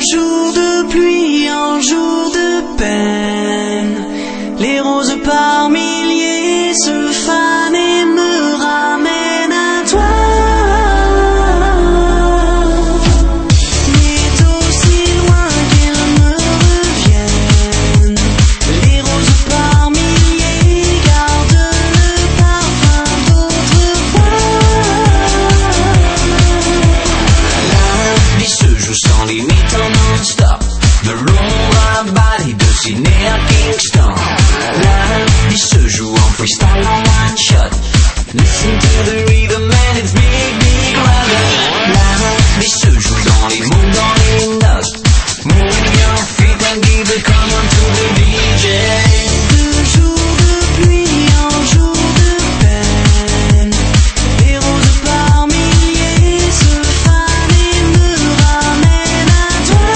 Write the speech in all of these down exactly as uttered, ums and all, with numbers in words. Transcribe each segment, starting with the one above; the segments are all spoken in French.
jour de pluie en jour de peine, les roses par milliers se fanent et me ramènent à toi. Mais aussi loin qu'elles me reviennent, les roses par milliers gardent le parfum d'autrefois. La vie se joue sans limite en non-stop, de Londres à Bali, de Sydney à Kingston. La vie se joue en freestyle en one shot. Listen to the rhythm and it's big, big rhythm. La vie se joue dans les mots, dans les notes. Moving your feet and give the command to the D J. De jour de pluie en jour de peine, les roses par milliers se fanent et me ramènent à toi.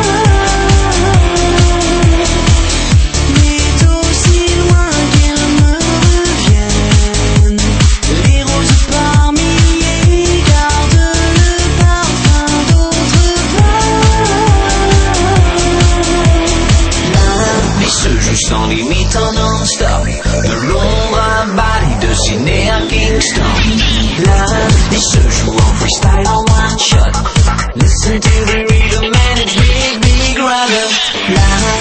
Mais aussi loin qu'elles me reviennent, les roses par milliers gardent le parfum d'autrefois. La vie se joue sans limite en non-stop, de Londres à Bali, de Sydney à Kingston. La vie se joue en freestyle en one shot. Listen to the rhythm and it's big, big rhythm. La